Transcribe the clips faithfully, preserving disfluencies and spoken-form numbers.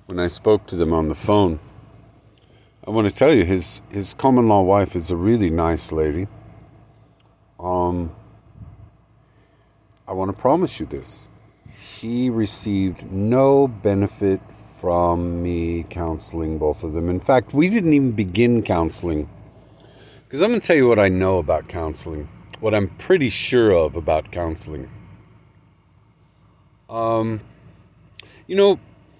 when I spoke to them on the phone. I want to tell you, his his common law wife is a really nice lady. Um, I want to promise you this. He received no benefit from me counseling both of them. In fact, we didn't even begin counseling. Because I'm going to tell you what I know about counseling. What I'm pretty sure of about counseling. Um, you know,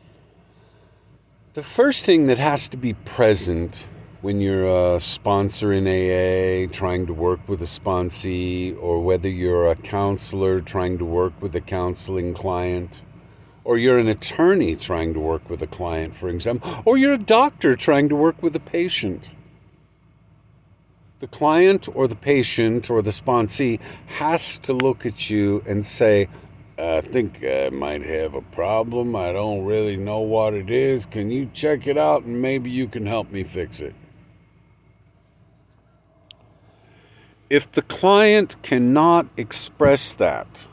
the first thing that has to be present when you're a sponsor in A A trying to work with a sponsee, or whether you're a counselor trying to work with a counseling client, or you're an attorney trying to work with a client, for example, or you're a doctor trying to work with a patient. The client or the patient or the sponsee has to look at you and say, I think I might have a problem. I don't really know what it is. Can you check it out and maybe you can help me fix it? If the client cannot express that,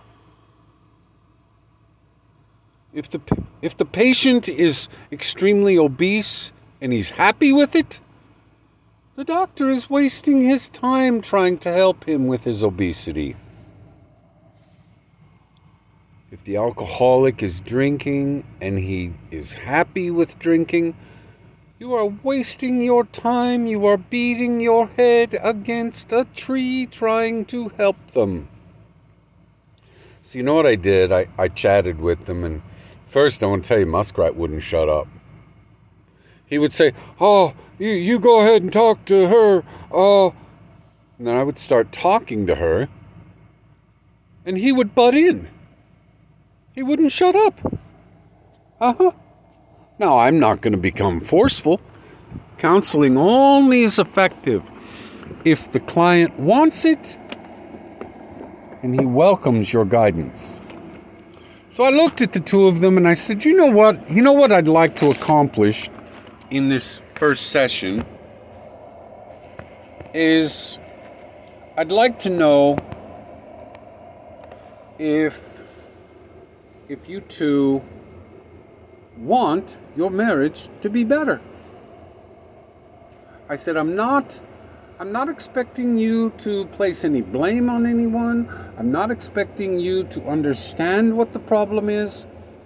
if the if the patient is extremely obese and he's happy with it, the doctor is wasting his time trying to help him with his obesity. If the alcoholic is drinking and he is happy with drinking, you are wasting your time. You are beating your head against a tree trying to help them. So you know what I did? I, I chatted with them, and first I want to tell you, Muskrat wouldn't shut up. He would say, oh, you, you go ahead and talk to her. Oh, and then I would start talking to her, and he would butt in. He wouldn't shut up. Uh-huh. Now, I'm not going to become forceful. Counseling only is effective if the client wants it and he welcomes your guidance. So I looked at the two of them and I said, you know what? You know what I'd like to accomplish in this first session is I'd like to know if if you two want your marriage to be better. I said, I'm not I'm not expecting you to place any blame on anyone. I'm not expecting you to understand what the problem is.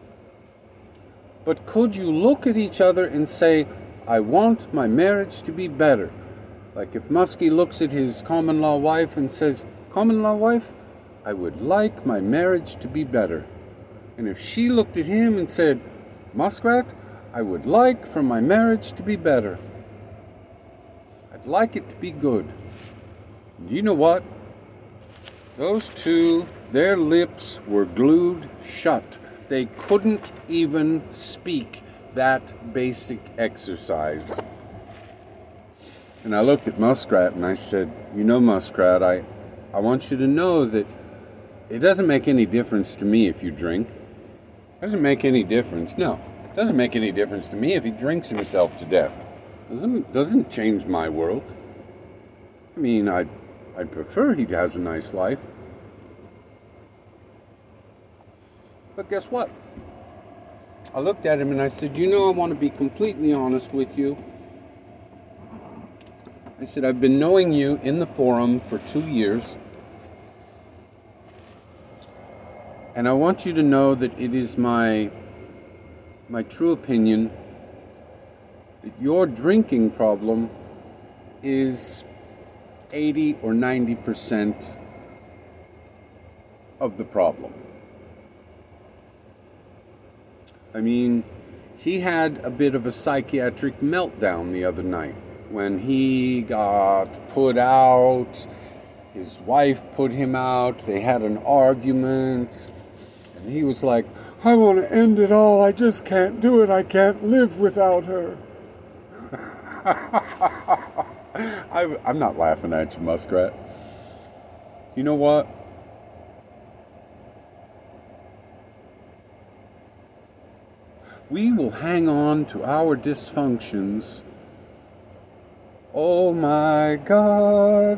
But could you look at each other and say, I want my marriage to be better? Like if Muskie looks at his common law wife and says, common law wife, I would like my marriage to be better. And if she looked at him and said, Muskrat, I would like for my marriage to be better. I'd like it to be good. And you know what? Those two, their lips were glued shut. They couldn't even speak that basic exercise. And I looked at Muskrat and I said, you know, Muskrat, I, I want you to know that it doesn't make any difference to me if you drink. Doesn't make any difference. No, doesn't make any difference to me if he drinks himself to death. Doesn't doesn't change my world. I mean, I'd I'd prefer he has a nice life. But guess what? I looked at him and I said, you know, I want to be completely honest with you. I said, I've been knowing you in the forum for two years. And I want you to know that it is my my true opinion that your drinking problem is eighty or ninety percent of the problem. I mean, he had a bit of a psychiatric meltdown the other night when he got put out. His wife put him out. They had an argument. And he was like, I want to end it all. I just can't do it. I can't live without her. I, I'm not laughing at you, Muskrat. You know what? We will hang on to our dysfunctions. Oh my God.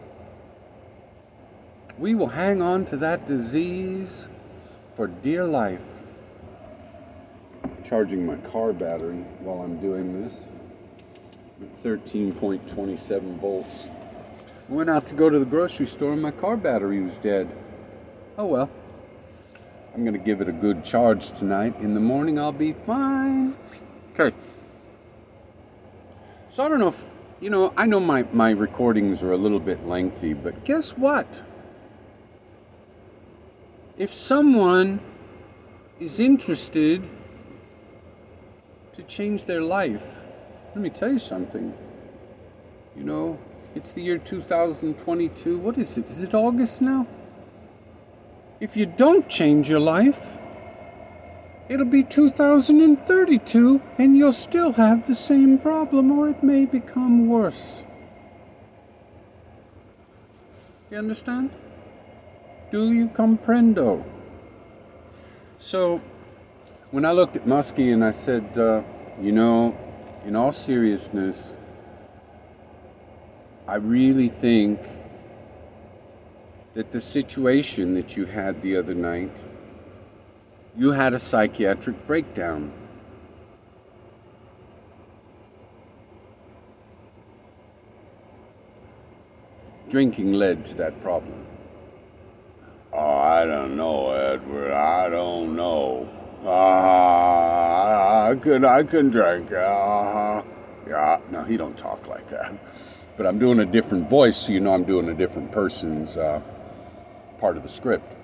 We will hang on to that disease for dear life. charging my car battery while I'm doing this. thirteen point two seven volts. I went out to go to the grocery store and my car battery was dead. Oh well. I'm going to give it a good charge tonight. In the morning I'll be fine. Okay. So I don't know if, you know, I know my, my recordings are a little bit lengthy, but guess what? If someone is interested to change their life, let me tell you something. You know, it's the year two thousand twenty-two. What is it? Is it August now? If you don't change your life, it'll be two thousand thirty-two and you'll still have the same problem, or it may become worse. Do you understand? Do you comprendo? So, when I looked at Muskie and I said, uh, you know, in all seriousness, I really think that the situation that you had the other night, you had a psychiatric breakdown. Drinking led to that problem. Oh, I don't know, Edward. I don't know. Uh, I could, I can drink. Uh, yeah, no, he don't talk like that. But I'm doing a different voice, so you know I'm doing a different person's uh, part of the script.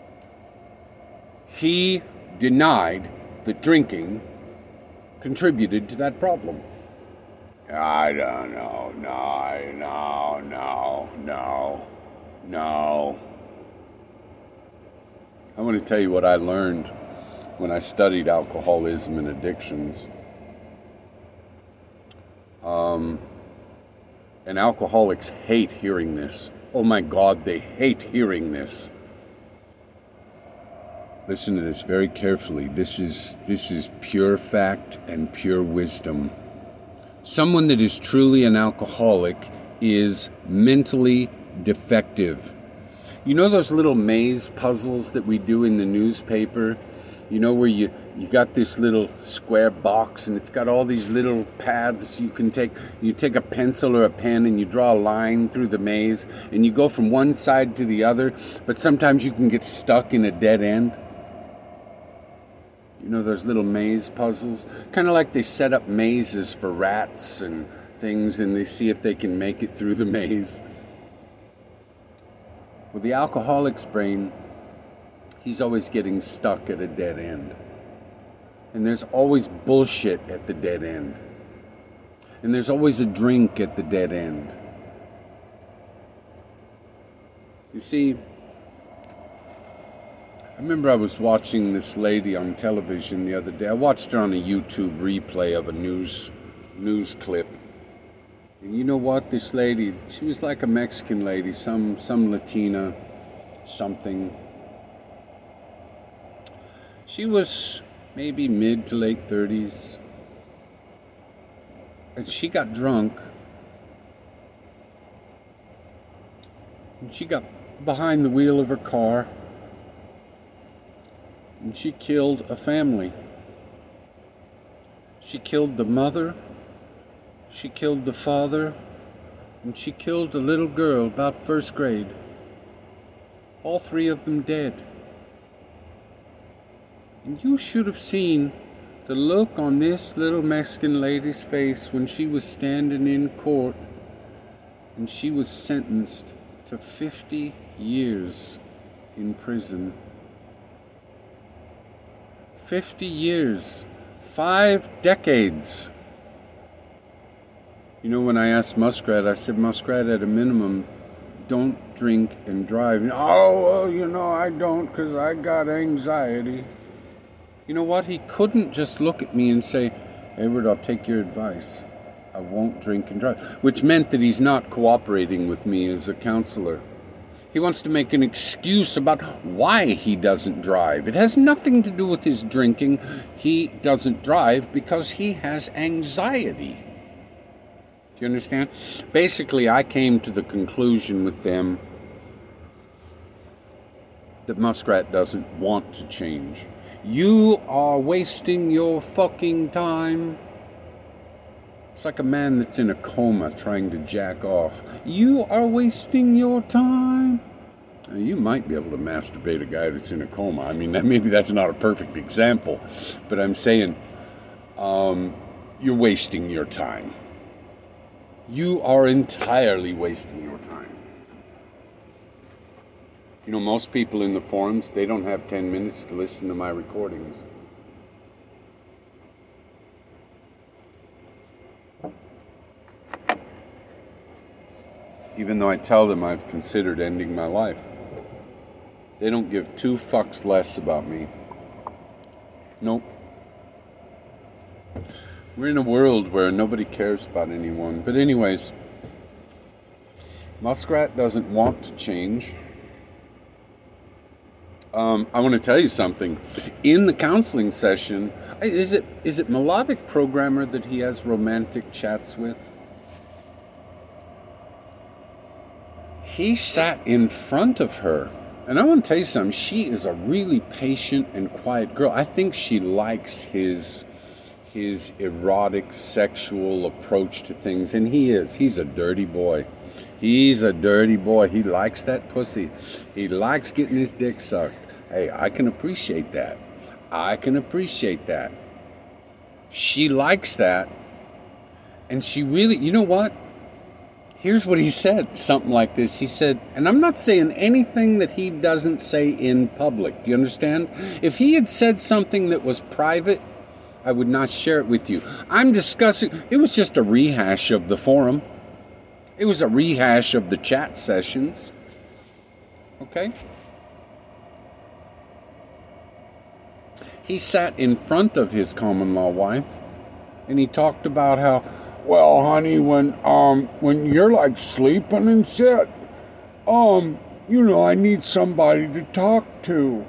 He denied that drinking contributed to that problem. I don't know. No, no, no, no, no. I want to tell you what I learned when I studied alcoholism and addictions. Um, and alcoholics hate hearing this. Oh my God, they hate hearing this. Listen to this very carefully. This is this is pure fact and pure wisdom. Someone that is truly an alcoholic is mentally defective. You know those little maze puzzles that we do in the newspaper? You know where you, you got this little square box and it's got all these little paths you can take. You take a pencil or a pen and you draw a line through the maze and you go from one side to the other, but sometimes you can get stuck in a dead end. You know those little maze puzzles? Kind of like they set up mazes for rats and things and they see if they can make it through the maze. Well, the alcoholic's brain, he's always getting stuck at a dead end. And there's always bullshit at the dead end. And there's always a drink at the dead end. You see, I remember I was watching this lady on television the other day. I watched her on a YouTube replay of a news news clip. And you know what? This lady, she was like a Mexican lady, some some Latina, something. She was maybe mid to late thirties. And she got drunk. And she got behind the wheel of her car. And she killed a family. She killed the mother. She killed the father. And she killed a little girl about first grade. All three of them dead. And you should have seen the look on this little Mexican lady's face when she was standing in court and she was sentenced to fifty years in prison. fifty years. Five decades. You know, when I asked Muskrat, I said, Muskrat, at a minimum, don't drink and drive. Oh, well, you know, I don't because I got anxiety. You know what? He couldn't just look at me and say, Edward, I'll take your advice. I won't drink and drive. Which meant that he's not cooperating with me as a counselor. He wants to make an excuse about why he doesn't drive. It has nothing to do with his drinking. He doesn't drive because he has anxiety. Do you understand? Basically, I came to the conclusion with them that Muskrat doesn't want to change. You are wasting your fucking time. It's like a man that's in a coma trying to jack off. You are wasting your time. Now, you might be able to masturbate a guy that's in a coma. I mean, that, maybe that's not a perfect example, but I'm saying um, you're wasting your time. You are entirely wasting your time. You know, most people in the forums, they don't have ten minutes to listen to my recordings. Even though I tell them I've considered ending my life. They don't give two fucks less about me. Nope. We're in a world where nobody cares about anyone. But anyways, Muskrat doesn't want to change. Um, I want to tell you something. In the counseling session, is it is it Melodic Programmer that he has romantic chats with? He sat in front of her. And I want to tell you something. She is a really patient and quiet girl. I think she likes his his erotic, sexual approach to things. And he is. He's a dirty boy. He's a dirty boy. He likes that pussy. He likes getting his dick sucked. Hey, I can appreciate that. I can appreciate that. She likes that. And she really, you know what? Here's what he said, something like this. He said, and I'm not saying anything that he doesn't say in public. Do you understand? If he had said something that was private, I would not share it with you. I'm discussing, it was just a rehash of the forum. It was a rehash of the chat sessions. Okay? He sat in front of his common-law wife, and he talked about how, well, honey, when um when you're like sleeping and shit, um, you know, I need somebody to talk to.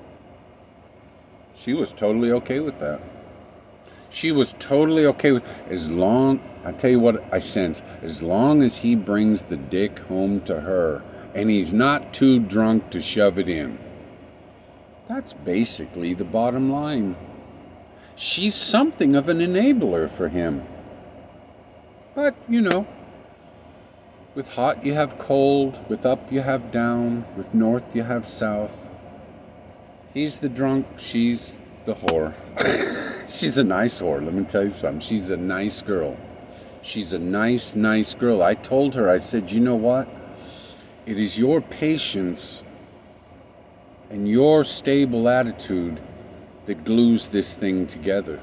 She was totally okay with that. She was totally okay with, as long, I tell you what I sense, as long as he brings the dick home to her and he's not too drunk to shove it in. That's basically the bottom line. She's something of an enabler for him. But, you know, with hot you have cold, with up you have down, with north you have south. He's the drunk, she's the whore. She's a nice whore, let me tell you something. She's a nice girl. She's a nice, nice girl. I told her, I said, you know what? It is your patience and your stable attitude that glues this thing together.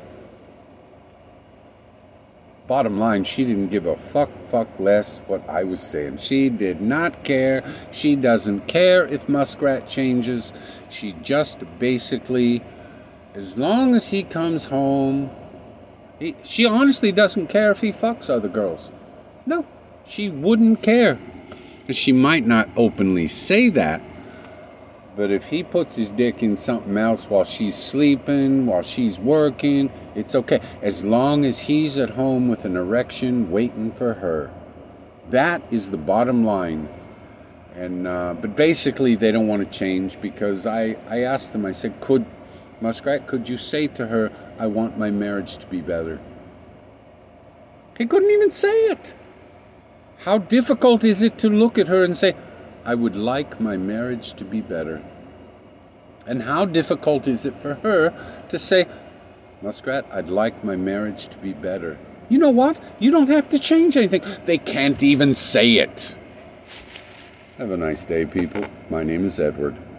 Bottom line, she didn't give a fuck, fuck less what I was saying. She did not care. She doesn't care if Muskrat changes. She just basically, as long as he comes home, he, she honestly doesn't care if he fucks other girls. No, she wouldn't care. She might not openly say that, but if he puts his dick in something else while she's sleeping, while she's working, it's okay. As long as he's at home with an erection waiting for her. That is the bottom line. And uh, but basically they don't want to change because I, I asked them, I said, could, Muskrat, could you say to her, I want my marriage to be better? He couldn't even say it. How difficult is it to look at her and say, I would like my marriage to be better? And how difficult is it for her to say, Muskrat, I'd like my marriage to be better? You know what? You don't have to change anything. They can't even say it. Have a nice day, people. My name is Edward.